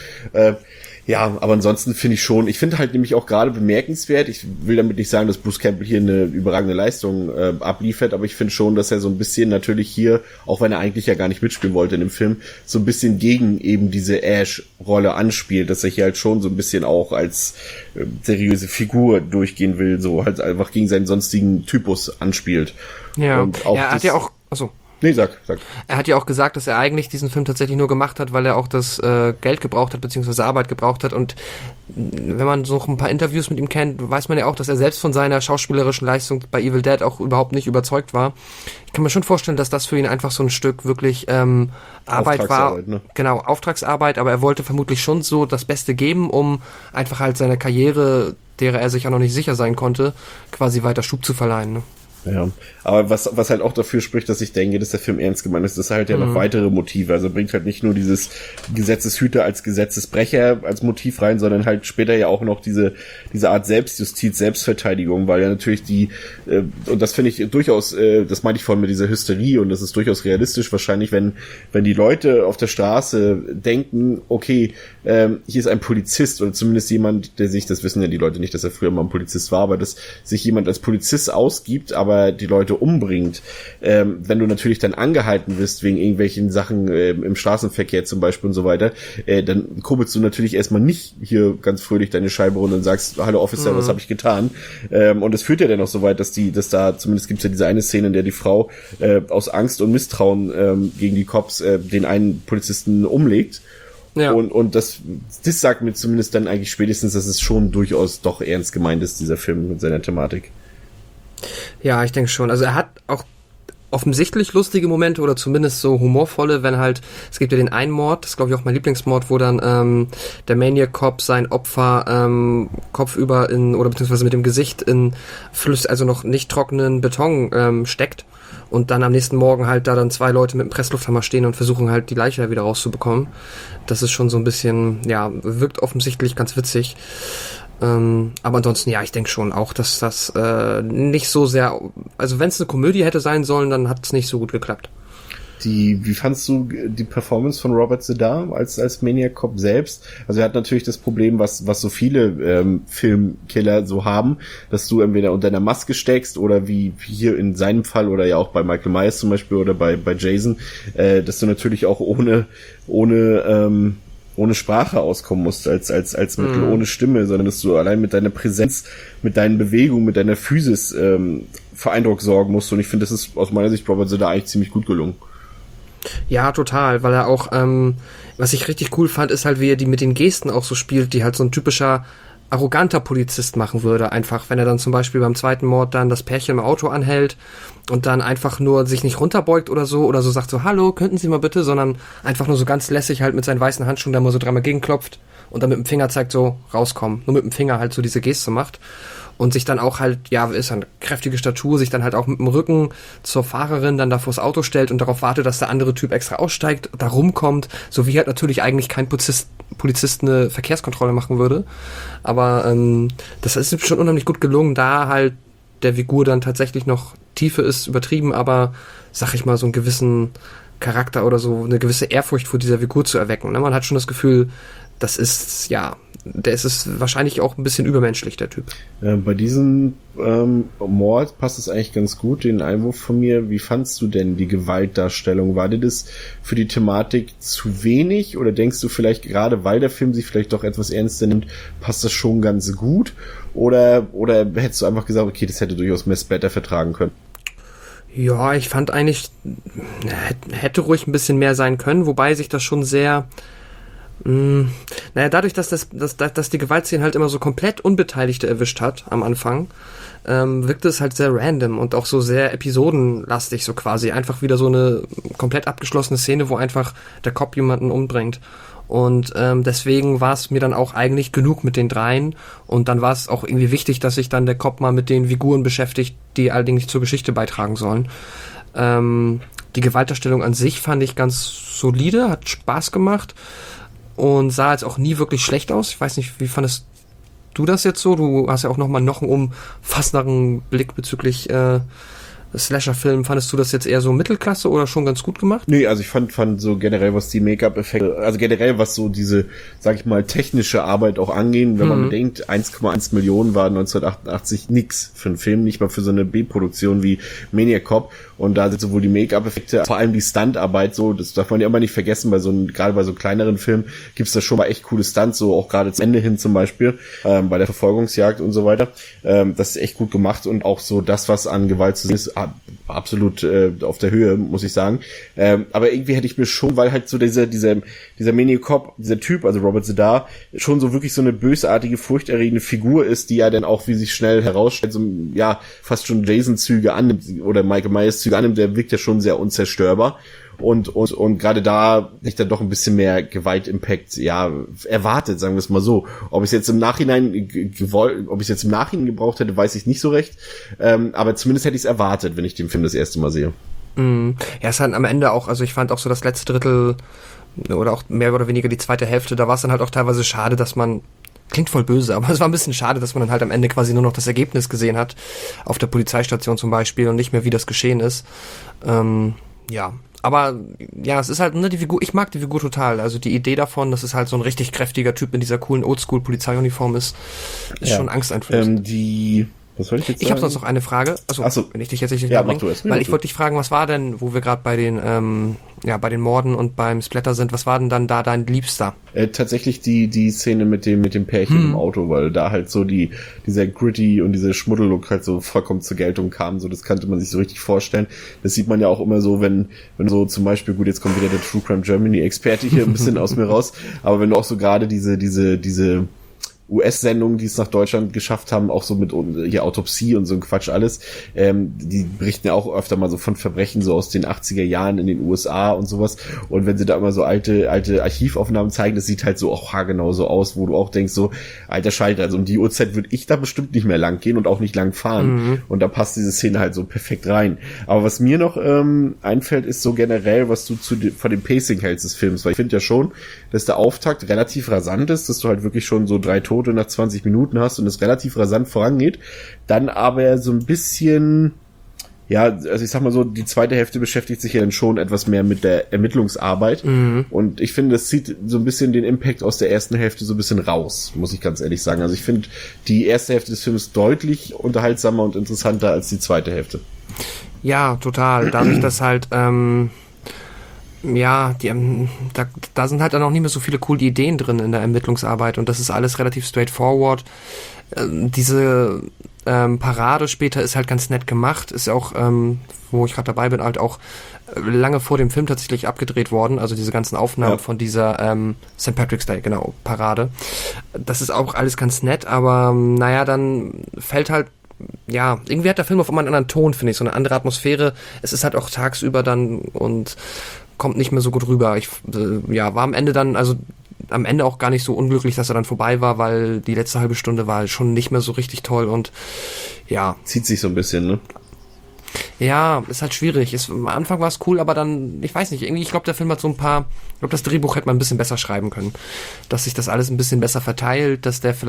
S2: ja, aber ansonsten ich finde halt nämlich auch gerade bemerkenswert, ich will damit nicht sagen, dass Bruce Campbell hier eine überragende Leistung abliefert, aber ich finde schon, dass er so ein bisschen natürlich hier, auch wenn er eigentlich ja gar nicht mitspielen wollte in dem Film, so ein bisschen gegen eben diese Ash-Rolle anspielt, dass er hier halt schon so ein bisschen auch als seriöse Figur durchgehen will, so halt einfach gegen seinen sonstigen Typus anspielt.
S3: Ja,
S2: und auch
S3: er hat ja auch, achso.
S2: Nee, sag.
S3: Er hat ja auch gesagt, dass er eigentlich diesen Film tatsächlich nur gemacht hat, weil er auch das Geld gebraucht hat, beziehungsweise Arbeit gebraucht hat. Und wenn man so ein paar Interviews mit ihm kennt, weiß man ja auch, dass er selbst von seiner schauspielerischen Leistung bei Evil Dead auch überhaupt nicht überzeugt war. Ich kann mir schon vorstellen, dass das für ihn einfach so ein Stück wirklich Arbeit war. Ne? Genau, Auftragsarbeit, aber er wollte vermutlich schon so das Beste geben, um einfach halt seine Karriere, derer er sich ja noch nicht sicher sein konnte, quasi weiter Schub zu verleihen, ne?
S2: Ja, aber was halt auch dafür spricht, dass ich denke, dass der Film ernst gemeint ist, dass er halt ja noch weitere Motive, also bringt halt nicht nur dieses Gesetzeshüter als Gesetzesbrecher als Motiv rein, sondern halt später ja auch noch diese Art Selbstjustiz, Selbstverteidigung, weil ja natürlich und das finde ich durchaus, das meinte ich vorhin mit dieser Hysterie, und das ist durchaus realistisch wahrscheinlich, wenn die Leute auf der Straße denken, okay, hier ist ein Polizist oder zumindest jemand, der sich, das wissen ja die Leute nicht, dass er früher mal ein Polizist war, aber dass sich jemand als Polizist ausgibt, aber die Leute umbringt, wenn du natürlich dann angehalten wirst wegen irgendwelchen Sachen im Straßenverkehr zum Beispiel und so weiter, dann kurbelst du natürlich erstmal nicht hier ganz fröhlich deine Scheibe runter und sagst, hallo Officer, was habe ich getan? Und es führt ja dann auch so weit, dass da, zumindest gibt's ja diese eine Szene, in der die Frau aus Angst und Misstrauen gegen die Cops den einen Polizisten umlegt. Ja. Und das sagt mir zumindest dann eigentlich spätestens, dass es schon durchaus doch ernst gemeint ist, dieser Film mit seiner Thematik.
S3: Ja, ich denke schon. Also er hat auch offensichtlich lustige Momente oder zumindest so humorvolle, wenn halt, es gibt ja den einen Mord, das ist glaube ich auch mein Lieblingsmord, wo dann der Maniac Cop sein Opfer kopfüber oder beziehungsweise mit dem Gesicht in also noch nicht trockenen Beton steckt und dann am nächsten Morgen halt da dann 2 Leute mit dem Presslufthammer stehen und versuchen halt die Leiche da wieder rauszubekommen. Das ist schon so ein bisschen, ja, wirkt offensichtlich ganz witzig. Aber ansonsten, ja, ich denke schon auch, dass das nicht so sehr, also wenn es eine Komödie hätte sein sollen, dann hat es nicht so gut geklappt.
S2: Wie fandst du die Performance von Robert Z'Dar als Maniac Cop selbst? Also er hat natürlich das Problem, was so viele Filmkiller so haben, dass du entweder unter einer Maske steckst oder wie hier in seinem Fall oder ja auch bei Michael Myers zum Beispiel oder bei Jason, dass du natürlich auch ohne Sprache auskommen musst, als Mittel, ohne Stimme, sondern dass du allein mit deiner Präsenz, mit deinen Bewegungen, mit deiner Physis für Eindruck sorgen musst. Und ich finde, das ist aus meiner Sicht Robert Z'Dar eigentlich ziemlich gut gelungen.
S3: Ja, total, weil er auch, was ich richtig cool fand, ist halt, wie er die mit den Gesten auch so spielt, die halt so ein typischer arroganter Polizist machen würde, einfach, wenn er dann zum Beispiel beim zweiten Mord dann das Pärchen im Auto anhält und dann einfach nur sich nicht runterbeugt oder so sagt so, hallo, könnten Sie mal bitte, sondern einfach nur so ganz lässig halt mit seinen weißen Handschuhen da mal so dreimal gegenklopft und dann mit dem Finger zeigt so, rauskommen, nur mit dem Finger halt so diese Geste macht und sich dann auch halt, ja, ist eine kräftige Statur, sich dann halt auch mit dem Rücken zur Fahrerin dann da vors Auto stellt und darauf wartet, dass der andere Typ extra aussteigt, da rumkommt, so wie halt natürlich eigentlich kein Polizist eine Verkehrskontrolle machen würde. Aber das ist schon unheimlich gut gelungen, da halt der Figur dann tatsächlich noch Tiefe ist, übertrieben, aber, sag ich mal, so einen gewissen Charakter oder so, eine gewisse Ehrfurcht vor dieser Figur zu erwecken. Ne? Man hat schon das Gefühl, das ist, ja, der ist es wahrscheinlich auch ein bisschen übermenschlich, der Typ.
S2: Bei diesem Mord passt es eigentlich ganz gut, den Einwurf von mir. Wie fandst du denn die Gewaltdarstellung? War dir das für die Thematik zu wenig? Oder denkst du vielleicht, gerade weil der Film sich vielleicht doch etwas ernster nimmt, passt das schon ganz gut? Oder hättest du einfach gesagt, okay, das hätte durchaus mehr Splatter vertragen können?
S3: Ja, ich fand eigentlich, hätte ruhig ein bisschen mehr sein können, wobei sich das schon sehr... dadurch, dass die Gewaltszene halt immer so komplett Unbeteiligte erwischt hat am Anfang, wirkte es halt sehr random und auch so sehr episodenlastig, so quasi. Einfach wieder so eine komplett abgeschlossene Szene, wo einfach der Cop jemanden umbringt. Und deswegen war es mir dann auch eigentlich genug mit den dreien. Und dann war es auch irgendwie wichtig, dass sich dann der Cop mal mit den Figuren beschäftigt, die allerdings zur Geschichte beitragen sollen. Die Gewaltdarstellung an sich fand ich ganz solide, hat Spaß gemacht. Und sah jetzt auch nie wirklich schlecht aus. Ich weiß nicht, wie fandest du das jetzt so? Du hast ja auch noch einen umfassenderen Blick bezüglich Slasher-Film. Fandest du das jetzt eher so Mittelklasse oder schon ganz gut gemacht?
S2: Nee, also ich fand so generell, was die Make-up-Effekte, also generell, was so diese, sag ich mal, technische Arbeit auch angehen, wenn man bedenkt, 1,1 Millionen war 1988 nix für einen Film, nicht mal für so eine B-Produktion wie Maniac Cop. Und da sind sowohl die Make-up-Effekte, vor allem die Stuntarbeit, so, das darf man ja immer nicht vergessen, gerade bei so kleineren Filmen gibt's da schon mal echt coole Stunts, so auch gerade zum Ende hin zum Beispiel, bei der Verfolgungsjagd und so weiter. Das ist echt gut gemacht und auch so das, was an Gewalt zu sehen ist, absolut auf der Höhe, muss ich sagen. Aber irgendwie hätte ich mir schon, weil halt so dieser Maniac Cop, dieser Typ, also Robert Z'Dar, schon so wirklich so eine bösartige, furchterregende Figur ist, die ja dann auch, wie sich schnell herausstellt, so, ja, fast schon Jason-Züge annimmt oder Michael Myers-Züge annimmt, der wirkt ja schon sehr unzerstörbar. Und gerade da hätte ich dann doch ein bisschen mehr Gewalt-Impact, ja, erwartet, sagen wir es mal so. Ob ich es jetzt im Nachhinein gebraucht hätte, weiß ich nicht so recht. Aber zumindest hätte ich es erwartet, wenn ich den Film das erste Mal sehe.
S3: Ja, es hat am Ende auch, also ich fand auch so das letzte Drittel oder auch mehr oder weniger die zweite Hälfte, da war es dann halt auch teilweise schade, dass man, klingt voll böse, aber es war ein bisschen schade, dass man dann halt am Ende quasi nur noch das Ergebnis gesehen hat, auf der Polizeistation zum Beispiel und nicht mehr, wie das geschehen ist. Ja, aber ja, es ist halt, ne, die Figur, ich mag die Figur total, also die Idee davon, dass es halt so ein richtig kräftiger Typ in dieser coolen Oldschool-Polizeiuniform ist schon angsteinflößend.
S2: Was soll ich jetzt sagen?
S3: Ich habe sonst noch eine Frage. Achso, wenn ich dich jetzt nicht
S2: mach du es.
S3: Weil ich wollte dich fragen, was war denn, wo wir gerade bei den bei den Morden und beim Splatter sind, was war denn dann da dein Liebster?
S2: Tatsächlich die Szene mit dem Pärchen im Auto, weil da halt so dieser Gritty und dieser Schmuddellook halt so vollkommen zur Geltung kam, so das kannte man sich so richtig vorstellen. Das sieht man ja auch immer so, wenn so zum Beispiel, gut, jetzt kommt wieder der True Crime Germany Experte hier ein bisschen aus mir raus, aber wenn du auch so gerade diese US-Sendungen, die es nach Deutschland geschafft haben, auch so mit hier Autopsie und so ein Quatsch alles, die berichten ja auch öfter mal so von Verbrechen so aus den 80er Jahren in den USA und sowas, und wenn sie da immer so alte Archivaufnahmen zeigen, das sieht halt so auch haargenau so aus, wo du auch denkst so, alter Schalter, also um die Uhrzeit würde ich da bestimmt nicht mehr lang gehen und auch nicht lang fahren, und da passt diese Szene halt so perfekt rein. Aber was mir noch einfällt, ist so generell, was du von dem Pacing hältst des Films, weil ich finde ja schon, dass der Auftakt relativ rasant ist, dass du halt wirklich schon so 3 Tote nach 20 Minuten hast und es relativ rasant vorangeht, dann aber so ein bisschen ja, also ich sag mal so, die zweite Hälfte beschäftigt sich ja dann schon etwas mehr mit der Ermittlungsarbeit. Und ich finde, das zieht so ein bisschen den Impact aus der ersten Hälfte so ein bisschen raus, muss ich ganz ehrlich sagen. Also ich finde die erste Hälfte des Films deutlich unterhaltsamer und interessanter als die zweite Hälfte.
S3: Ja, total. Dadurch, dass halt, ja, da sind halt dann auch nicht mehr so viele coole Ideen drin in der Ermittlungsarbeit und das ist alles relativ straightforward. Diese Parade später ist halt ganz nett gemacht, ist auch, wo ich gerade dabei bin, halt auch lange vor dem Film tatsächlich abgedreht worden, also diese ganzen Aufnahmen von dieser St. Patrick's Day, genau, Parade. Das ist auch alles ganz nett, aber naja, dann fällt halt, ja, irgendwie hat der Film auf einmal einen anderen Ton, finde ich, so eine andere Atmosphäre. Es ist halt auch tagsüber dann und kommt nicht mehr so gut rüber. Ich war am Ende dann, also am Ende auch gar nicht so unglücklich, dass er dann vorbei war, weil die letzte halbe Stunde war schon nicht mehr so richtig toll und ja.
S2: Zieht sich so ein bisschen, ne?
S3: Ja, ist halt schwierig. Am Anfang war es cool, aber dann, ich weiß nicht, irgendwie, ich glaube, der Film hat so ich glaube, das Drehbuch hätte man ein bisschen besser schreiben können. Dass sich das alles ein bisschen besser verteilt, dass der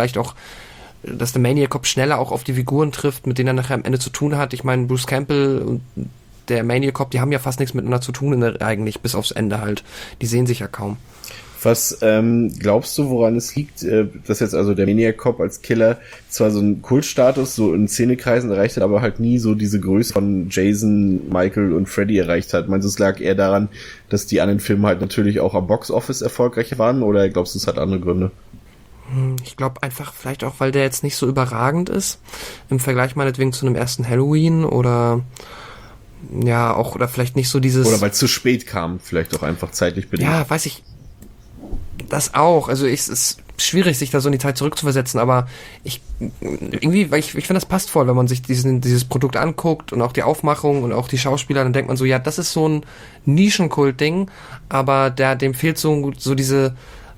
S3: Maniac Cop schneller auch auf die Figuren trifft, mit denen er nachher am Ende zu tun hat. Ich meine, Bruce Campbell und der Maniac Cop, die haben ja fast nichts miteinander zu tun eigentlich, bis aufs Ende halt. Die sehen sich ja kaum.
S2: Was glaubst du, woran es liegt, dass jetzt also der Maniac Cop als Killer zwar so einen Kultstatus so in Szenekreisen erreicht hat, aber halt nie so diese Größe von Jason, Michael und Freddy erreicht hat? Meinst du, es lag eher daran, dass die anderen Filme halt natürlich auch am Box-Office erfolgreicher waren, oder glaubst du, es hat andere Gründe?
S3: Ich glaube einfach vielleicht auch, weil der jetzt nicht so überragend ist, im Vergleich meinetwegen zu einem ersten Halloween oder ja, auch, oder vielleicht nicht so dieses...
S2: Oder weil es zu spät kam, vielleicht auch einfach zeitlich bedingt.
S3: Ja, weiß ich, das auch. Also es ist schwierig, sich da so in die Zeit zurückzuversetzen, aber weil ich finde, das passt voll, wenn man sich dieses Produkt anguckt und auch die Aufmachung und auch die Schauspieler, dann denkt man so, ja, das ist so ein Nischenkult-Ding, aber dem fehlt so diese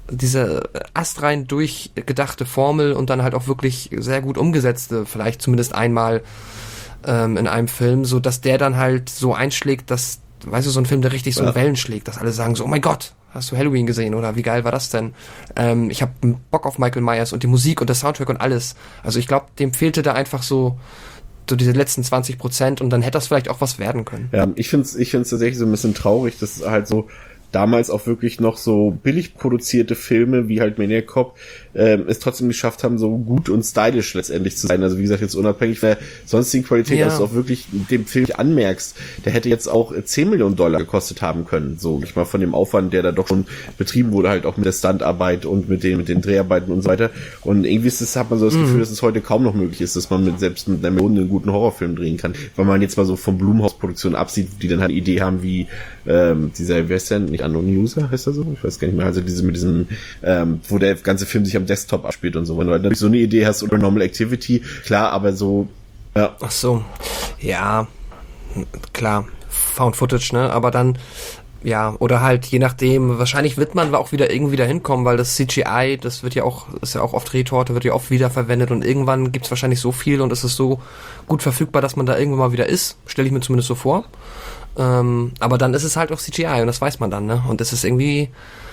S3: astrein durchgedachte Formel und dann halt auch wirklich sehr gut umgesetzte, vielleicht zumindest einmal in einem Film, so dass der dann halt so einschlägt, dass, weißt du, so ein Film, der richtig so in Wellen schlägt, dass alle sagen so, oh mein Gott, hast du Halloween gesehen oder wie geil war das denn? Ich habe Bock auf Michael Myers und die Musik und der Soundtrack und alles. Also ich glaube, dem fehlte da einfach so diese letzten 20% und dann hätte das vielleicht auch was werden können.
S2: Ja, ich find's tatsächlich so ein bisschen traurig, dass halt so damals auch wirklich noch so billig produzierte Filme wie halt Maniac Cop es trotzdem geschafft haben, so gut und stylisch letztendlich zu sein. Also wie gesagt, jetzt unabhängig von der sonstigen Qualität, dass du auch wirklich dem Film anmerkst, der hätte jetzt auch $10 Millionen gekostet haben können. So, nicht mal von dem Aufwand, der da doch schon betrieben wurde, halt auch mit der Standarbeit und mit den Dreharbeiten und so weiter. Und irgendwie hat man so das Gefühl, dass es heute kaum noch möglich ist, dass man selbst mit einer Million einen guten Horrorfilm drehen kann. Weil man jetzt mal so von Blumhouse-Produktionen absieht, die dann halt eine Idee haben, wie dieser, wer ist denn, nicht Unknown User, heißt er so? Ich weiß gar nicht mehr. Also mit diesem, wo der ganze Film sich am Desktop abspielt und so. Wenn du halt so eine Idee hast oder Normal Activity, klar, aber so, ja.
S3: Ach so, ja, klar, Found Footage, ne, aber dann, ja, oder halt, je nachdem, wahrscheinlich wird man auch wieder irgendwie dahin kommen, weil das CGI, das ist ja auch oft Retorte, wird ja oft wiederverwendet und irgendwann gibt's wahrscheinlich so viel und es ist so gut verfügbar, dass man da irgendwann mal wieder ist, stelle ich mir zumindest so vor. Aber dann ist es halt auch CGI und das weiß man dann, ne, und es ist irgendwie,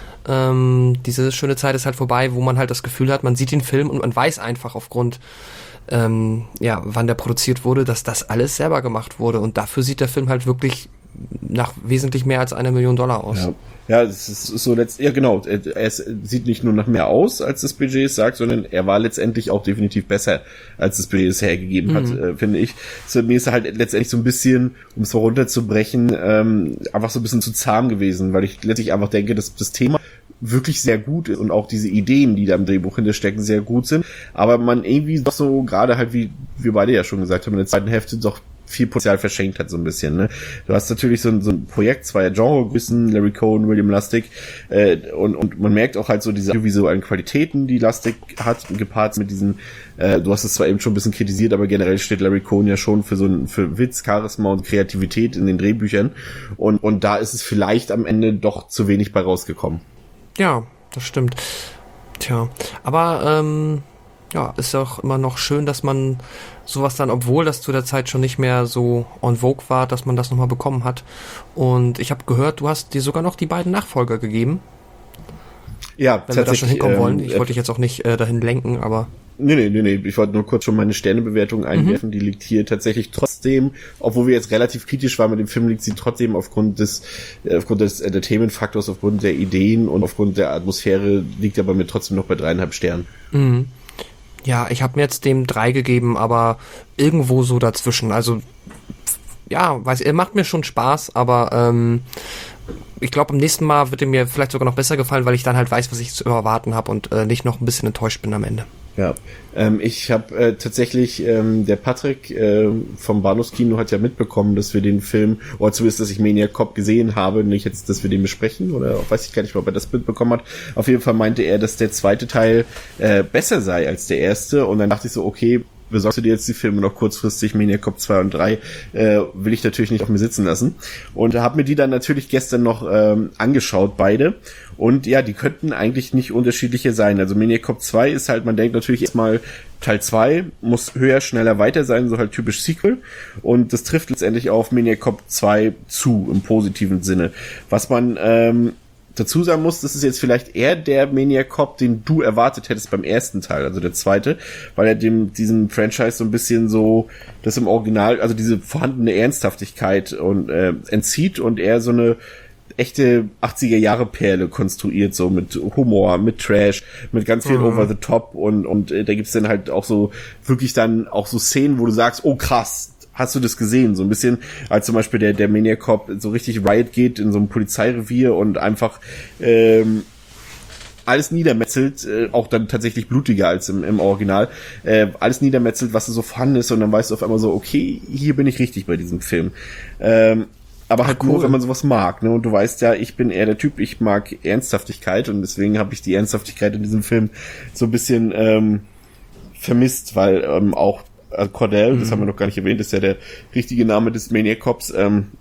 S3: diese schöne Zeit ist halt vorbei, wo man halt das Gefühl hat, man sieht den Film und man weiß einfach aufgrund, wann der produziert wurde, dass das alles selber gemacht wurde und dafür sieht der Film halt wirklich nach wesentlich mehr als $1 Million aus.
S2: Ja, es ist so genau. Es sieht nicht nur nach mehr aus, als das Budget es sagt, sondern er war letztendlich auch definitiv besser, als das Budget es hergegeben hat, finde ich. So, mir ist er halt letztendlich so ein bisschen, um es so runterzubrechen, einfach so ein bisschen zu zahm gewesen, weil ich letztlich einfach denke, dass das Thema wirklich sehr gut ist und auch diese Ideen, die da im Drehbuch hinterstecken, sehr gut sind. Aber man irgendwie doch so, gerade halt, wie wir beide ja schon gesagt haben, in der zweiten Hälfte doch viel Potenzial verschenkt hat, so ein bisschen, ne? Du hast natürlich so ein Projekt, zweier Genregrößen, Larry Cohen, William Lustig, und man merkt auch halt so diese visuellen Qualitäten, die Lustig hat, gepaart mit diesen, du hast es zwar eben schon ein bisschen kritisiert, aber generell steht Larry Cohen ja schon für Witz, Charisma und Kreativität in den Drehbüchern und da ist es vielleicht am Ende doch zu wenig bei rausgekommen.
S3: Ja, das stimmt. Tja, aber ja, ist auch immer noch schön, dass man sowas dann, obwohl das zu der Zeit schon nicht mehr so en vogue war, dass man das nochmal bekommen hat. Und ich habe gehört, du hast dir sogar noch die beiden Nachfolger gegeben.
S2: Ja,
S3: wenn wir da schon hinkommen wollen. Ich wollte dich jetzt auch nicht dahin lenken, aber...
S2: Nee. Ich wollte nur kurz schon meine Sternebewertung einwerfen. Die liegt hier tatsächlich trotzdem, obwohl wir jetzt relativ kritisch waren mit dem Film, liegt sie trotzdem aufgrund des Entertainment-Faktors, aufgrund der Ideen und aufgrund der Atmosphäre, liegt er bei mir trotzdem noch bei 3,5 Sternen.
S3: Mhm. Ja, ich habe mir jetzt dem 3 gegeben, aber irgendwo so dazwischen. Also, ja, er macht mir schon Spaß, aber ich glaube, beim nächsten Mal wird er mir vielleicht sogar noch besser gefallen, weil ich dann halt weiß, was ich zu erwarten habe und nicht noch ein bisschen enttäuscht bin am Ende.
S2: Ja, ich habe tatsächlich, der Patrick vom Bahnhofskino hat ja mitbekommen, dass wir den Film, oder zumindest, dass ich Maniac Cop gesehen habe, nicht jetzt, dass wir den besprechen, oder weiß ich gar nicht, ob er das mitbekommen hat. Auf jeden Fall meinte er, dass der zweite Teil besser sei als der erste, und dann dachte ich so, okay, besorgst du dir jetzt die Filme noch kurzfristig, Maniac Cop 2 und 3, will ich natürlich nicht auf mir sitzen lassen. Und habe mir die dann natürlich gestern noch angeschaut, beide. Und ja, die könnten eigentlich nicht unterschiedlicher sein. Also Maniac Cop 2 ist halt, man denkt natürlich erstmal, Teil 2 muss höher, schneller, weiter sein, so halt typisch Sequel. Und das trifft letztendlich auf Maniac Cop 2 zu, im positiven Sinne. Was man dazu sagen muss, das ist jetzt vielleicht eher der Maniac Cop, den du erwartet hättest beim ersten Teil, also der zweite, weil er diesem Franchise so ein bisschen so das im Original, also diese vorhandene Ernsthaftigkeit und entzieht und er so eine echte 80er-Jahre-Perle konstruiert, so mit Humor, mit Trash, mit ganz viel over the top und da gibt's dann halt auch so wirklich dann auch so Szenen, wo du sagst, oh krass, hast du das gesehen? So ein bisschen, als zum Beispiel der Maniac Cop so richtig Riot geht in so einem Polizeirevier und einfach alles niedermetzelt, auch dann tatsächlich blutiger als im Original, alles niedermetzelt, was so vorhanden ist, und dann weißt du auf einmal so, okay, hier bin ich richtig bei diesem Film. Aber halt nur, wenn man sowas mag, ne? Und du weißt ja, ich bin eher der Typ, ich mag Ernsthaftigkeit, und deswegen habe ich die Ernsthaftigkeit in diesem Film so ein bisschen vermisst, weil auch Cordell, das haben wir noch gar nicht erwähnt, ist ja der richtige Name des Maniac Cops,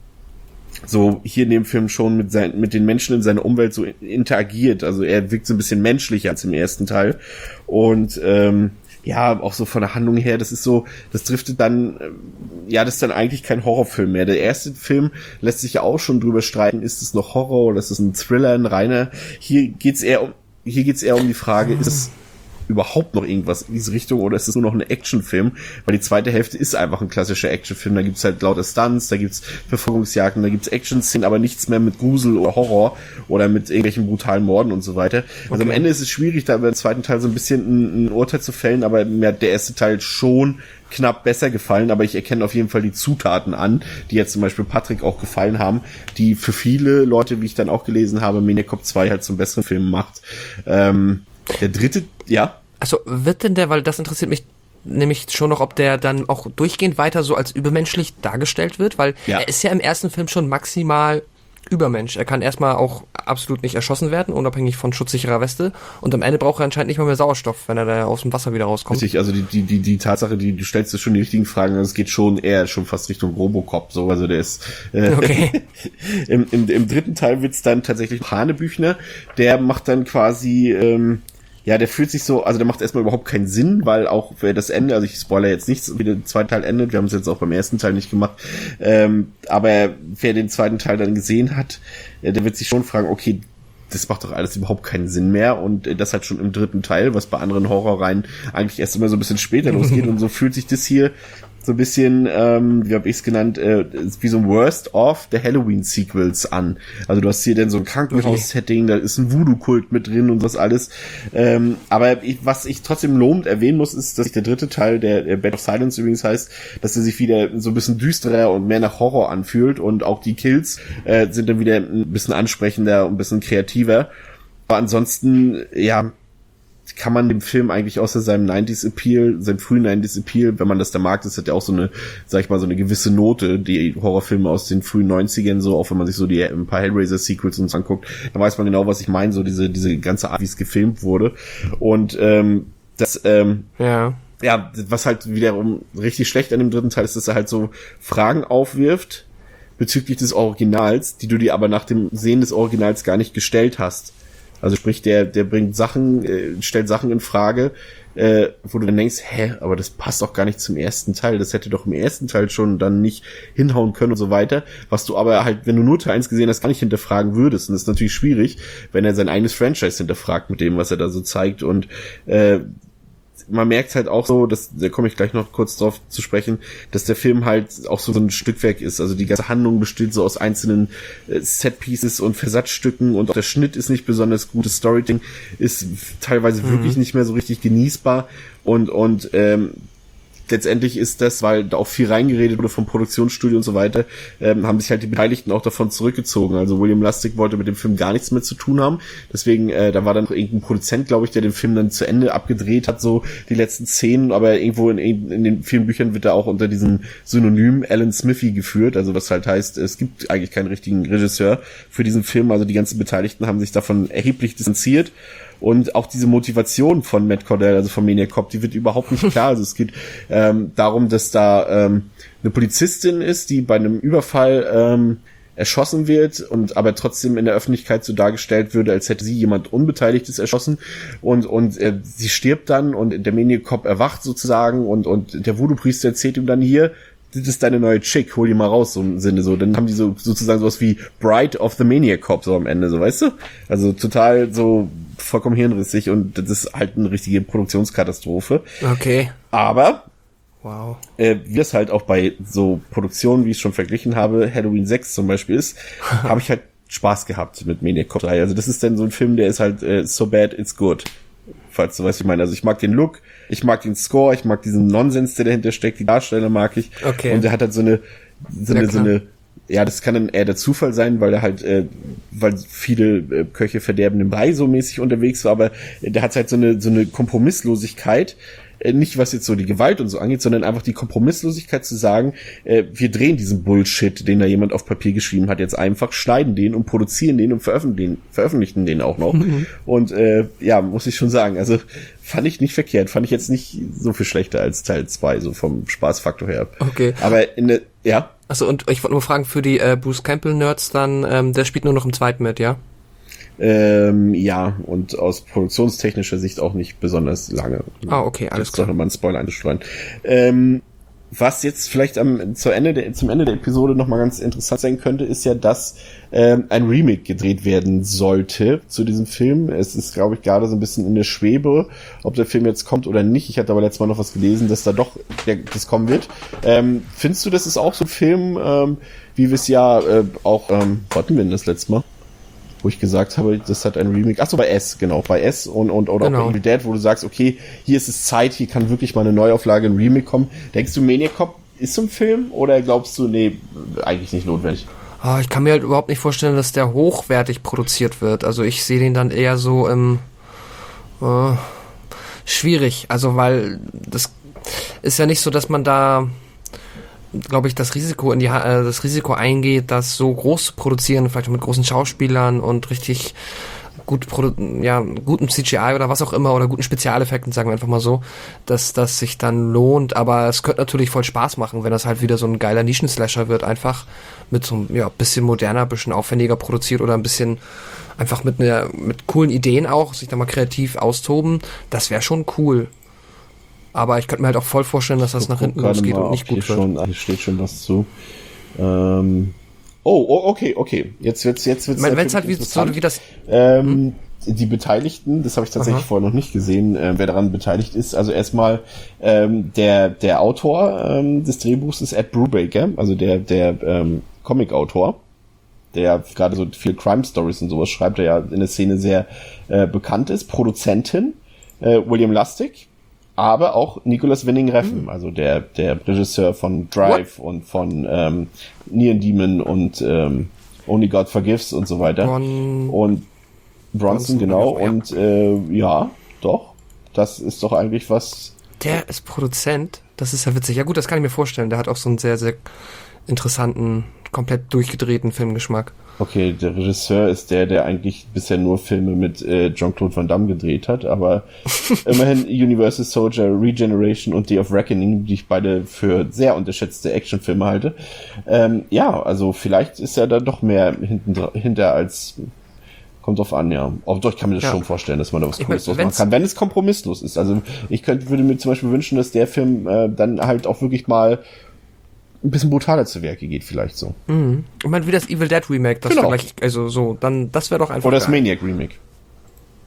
S2: so hier in dem Film schon mit den Menschen in seiner Umwelt so interagiert. Also er wirkt so ein bisschen menschlicher als im ersten Teil. Und ja, auch so von der Handlung her, das ist so, das driftet dann, das ist dann eigentlich kein Horrorfilm mehr. Der erste Film lässt sich ja auch schon drüber streiten, ist es noch Horror oder ist es ein Thriller, ein reiner? Hier geht's eher um die Frage, ist es überhaupt noch irgendwas in diese Richtung, oder ist es nur noch ein Actionfilm? Weil die zweite Hälfte ist einfach ein klassischer Actionfilm. Da gibt's halt lauter Stunts, da gibt's Verfolgungsjagden, da gibt's Action-Szenen, aber nichts mehr mit Grusel oder Horror oder mit irgendwelchen brutalen Morden und so weiter. Also am Ende ist es schwierig, da über den zweiten Teil so ein bisschen ein Urteil zu fällen, aber mir hat der erste Teil schon knapp besser gefallen, aber ich erkenne auf jeden Fall die Zutaten an, die jetzt zum Beispiel Patrick auch gefallen haben, die für viele Leute, wie ich dann auch gelesen habe, Maniac Cop 2 halt zum besseren Film macht. Der dritte, ja.
S3: Also wird denn weil das interessiert mich nämlich schon noch, ob der dann auch durchgehend weiter so als übermenschlich dargestellt wird, weil er ist ja im ersten Film schon maximal Übermensch. Er kann erstmal auch absolut nicht erschossen werden, unabhängig von schutzsicherer Weste, und am Ende braucht er anscheinend nicht mal mehr Sauerstoff, wenn er da aus dem Wasser wieder rauskommt.
S2: Richtig, also die Tatsache, du stellst dir schon die richtigen Fragen, es geht schon eher schon fast Richtung Robocop, so, also der ist
S3: okay.
S2: Im dritten Teil wird's dann tatsächlich Hanebüchner, der macht dann quasi der fühlt sich so, also der macht erstmal überhaupt keinen Sinn, weil auch wer das Ende, also ich spoilere jetzt nichts, wie der zweite Teil endet, wir haben es jetzt auch beim ersten Teil nicht gemacht, aber wer den zweiten Teil dann gesehen hat, der wird sich schon fragen, okay, das macht doch alles überhaupt keinen Sinn mehr, und das halt schon im dritten Teil, was bei anderen Horrorreihen eigentlich erst immer so ein bisschen später losgeht, und so fühlt sich das hier so ein bisschen, wie habe ich es genannt, wie so ein Worst-of der Halloween-Sequels an. Also du hast hier dann so ein Krankenhaus-Setting, da ist ein Voodoo-Kult mit drin und das alles. Aber was ich trotzdem lobend erwähnen muss, ist, dass sich der dritte Teil, der Bed of Silence übrigens heißt, dass er sich wieder so ein bisschen düsterer und mehr nach Horror anfühlt, und auch die Kills sind dann wieder ein bisschen ansprechender und ein bisschen kreativer. Aber ansonsten, kann man dem Film eigentlich außer seinem 90s Appeal, seinem frühen 90s Appeal, wenn man das da mag, das hat ja auch so eine, sag ich mal, so eine gewisse Note, die Horrorfilme aus den frühen 90ern, so, auch wenn man sich so ein paar Hellraiser-Sequels und so anguckt, dann weiß man genau, was ich meine, so diese ganze Art, wie es gefilmt wurde. Und was halt wiederum richtig schlecht an dem dritten Teil ist, dass er halt so Fragen aufwirft bezüglich des Originals, die du dir aber nach dem Sehen des Originals gar nicht gestellt hast. Also sprich, der bringt Sachen, stellt Sachen in Frage, wo du dann denkst, aber das passt doch gar nicht zum ersten Teil. Das hätte doch im ersten Teil schon dann nicht hinhauen können und so weiter. Was du aber halt, wenn du nur Teil 1 gesehen hast, gar nicht hinterfragen würdest. Und das ist natürlich schwierig, wenn er sein eigenes Franchise hinterfragt mit dem, was er da so zeigt. Und man merkt halt auch so, da komme ich gleich noch kurz drauf zu sprechen, dass der Film halt auch so ein Stückwerk ist. Also die ganze Handlung besteht so aus einzelnen Set-Pieces und Versatzstücken und auch der Schnitt ist nicht besonders gut. Das Storytelling ist teilweise wirklich nicht mehr so richtig genießbar und letztendlich ist das, weil da auch viel reingeredet wurde vom Produktionsstudio und so weiter, haben sich halt die Beteiligten auch davon zurückgezogen. Also William Lustig wollte mit dem Film gar nichts mehr zu tun haben. Deswegen, da war dann noch irgendein Produzent, glaube ich, der den Film dann zu Ende abgedreht hat, so die letzten Szenen. Aber irgendwo in den vielen Büchern wird er auch unter diesem Synonym Alan Smithee geführt. Also was halt heißt, es gibt eigentlich keinen richtigen Regisseur für diesen Film. Also die ganzen Beteiligten haben sich davon erheblich distanziert. Und auch diese Motivation von Matt Cordell, also von Maniac Cop, die wird überhaupt nicht klar. Also es geht darum, dass da eine Polizistin ist, die bei einem Überfall erschossen wird und aber trotzdem in der Öffentlichkeit so dargestellt würde, als hätte sie jemand Unbeteiligtes erschossen und sie stirbt dann und der Maniac Cop erwacht sozusagen und der Voodoo-Priester erzählt ihm dann hier, das ist deine neue Chick, hol die mal raus, so im Sinne so. Dann haben die so sozusagen sowas wie Bride of the Maniac Cop so am Ende, so, weißt du? Also total so vollkommen hirnrissig und das ist halt eine richtige Produktionskatastrophe.
S3: Okay.
S2: Aber
S3: wow.
S2: wie das halt auch bei so Produktionen, wie ich es schon verglichen habe, Halloween 6 zum Beispiel ist, habe ich halt Spaß gehabt mit Maniac Cop 3. Also das ist dann so ein Film, der ist halt so bad it's good. Falls du weißt, was ich meine. Also ich mag den Look, ich mag den Score, ich mag diesen Nonsens, der dahinter steckt, die Darsteller mag ich. Okay. Und der hat halt so eine, ja, das kann dann eher der Zufall sein, weil er halt, weil viele Köche verderben den Brei so mäßig unterwegs war, aber der hat halt so eine Kompromisslosigkeit, nicht was jetzt so die Gewalt und so angeht, sondern einfach die Kompromisslosigkeit zu sagen, wir drehen diesen Bullshit, den da jemand auf Papier geschrieben hat, jetzt einfach, schneiden den und produzieren den und veröffentlichen den auch noch. Und ja, muss ich schon sagen, also fand ich nicht verkehrt, fand ich jetzt nicht so viel schlechter als Teil 2, so vom Spaßfaktor her.
S3: Okay.
S2: Aber ja.
S3: Achso, und ich wollte nur fragen, für die Bruce Campbell-Nerds dann, der spielt nur noch im zweiten mit, ja?
S2: Ja, und aus produktionstechnischer Sicht auch nicht besonders lange.
S3: Ah, okay, alles klar.
S2: Jetzt mal einen Spoiler einzustreuen. Was jetzt vielleicht zum Ende der Episode nochmal ganz interessant sein könnte, ist ja, dass ein Remake gedreht werden sollte zu diesem Film. Es ist, glaube ich, gerade so ein bisschen in der Schwebe, ob der Film jetzt kommt oder nicht. Ich hatte aber letztes Mal noch was gelesen, dass da doch das kommen wird. Findest du, das ist auch so ein Film, wie wir es ja auch, hatten wir denn das letzte Mal? Wo ich gesagt habe, das hat ein Remake. Achso, bei S, genau. Bei S und oder
S3: genau.
S2: auch bei Evil Dead, wo du sagst, okay, hier ist es Zeit, hier kann wirklich mal eine Neuauflage, ein Remake kommen. Denkst du, Maniac Cop ist so ein Film? Oder glaubst du, nee, eigentlich nicht notwendig?
S3: Ich kann mir halt überhaupt nicht vorstellen, dass der hochwertig produziert wird. Also ich sehe den dann eher so im schwierig. Also weil das ist ja nicht so, dass man da, glaube ich, das Risiko eingeht, das so groß zu produzieren, vielleicht mit großen Schauspielern und richtig guten CGI oder was auch immer oder guten Spezialeffekten, sagen wir einfach mal so, dass das sich dann lohnt. Aber es könnte natürlich voll Spaß machen, wenn das halt wieder so ein geiler Nischenslasher wird, einfach mit so einem bisschen moderner, bisschen aufwendiger produziert oder ein bisschen einfach mit coolen Ideen auch, sich da mal kreativ austoben. Das wäre schon cool. Aber ich könnte mir halt auch voll vorstellen, dass das nach hinten losgeht und nicht gut wird.
S2: Hier steht schon was zu. Okay. Jetzt wird's
S3: wenn es halt wie das...
S2: Die Beteiligten, das habe ich tatsächlich vorher noch nicht gesehen, wer daran beteiligt ist. Also erstmal der Autor des Drehbuchs ist Ed Brubaker, also der Comic-Autor, der gerade so viele Crime-Stories und sowas schreibt, der ja in der Szene sehr bekannt ist. Produzentin William Lustig, aber auch Nicolas Winding Refn, also der Regisseur von Drive und von Neon Demon und Only God Forgives und so weiter. Und Bronson, genau. Ja. Und ja, doch. Das ist doch eigentlich was...
S3: Der ist Produzent? Das ist ja witzig. Ja gut, das kann ich mir vorstellen. Der hat auch so einen sehr, sehr interessanten, komplett durchgedrehten Filmgeschmack.
S2: Okay, der Regisseur ist der eigentlich bisher nur Filme mit Jean-Claude Van Damme gedreht hat, aber immerhin Universal Soldier, Regeneration und Day of Reckoning, die ich beide für sehr unterschätzte Actionfilme halte. Ja, also vielleicht ist er da doch mehr hinter als... Kommt drauf an, ja. Auch doch, ich kann mir das schon vorstellen, dass man da was Cooles draus machen kann, wenn es kompromisslos ist. Also würde mir zum Beispiel wünschen, dass der Film dann halt auch wirklich mal ein bisschen brutaler zu Werke geht, vielleicht so.
S3: Mhm. Ich meine, wie das Evil Dead Remake, das
S2: genau.
S3: vielleicht, also so, dann, das wäre doch einfach
S2: oder das Maniac Remake.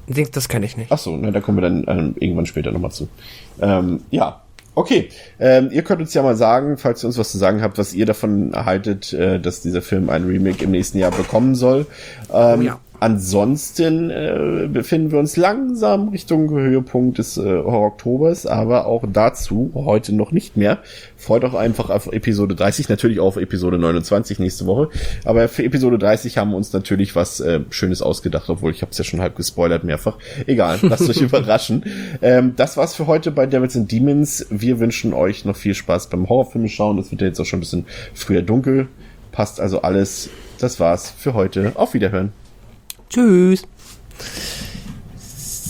S3: Das kenne ich nicht.
S2: Ach so, da kommen wir dann irgendwann später nochmal zu. Ja, okay. Ihr könnt uns ja mal sagen, falls ihr uns was zu sagen habt, was ihr davon erhaltet, dass dieser Film ein Remake im nächsten Jahr bekommen soll.
S3: Ja.
S2: Ansonsten befinden wir uns langsam Richtung Höhepunkt des Horror-Oktobers, aber auch dazu heute noch nicht mehr. Freut euch einfach auf Episode 30, natürlich auch auf Episode 29 nächste Woche. Aber für Episode 30 haben wir uns natürlich was Schönes ausgedacht, obwohl ich habe es ja schon halb gespoilert mehrfach. Egal, lasst euch überraschen. Das war's für heute bei Devils and Demons. Wir wünschen euch noch viel Spaß beim Horrorfilme schauen. Das wird ja jetzt auch schon ein bisschen früher dunkel. Passt also alles. Das war's für heute. Auf Wiederhören.
S3: Tschüss.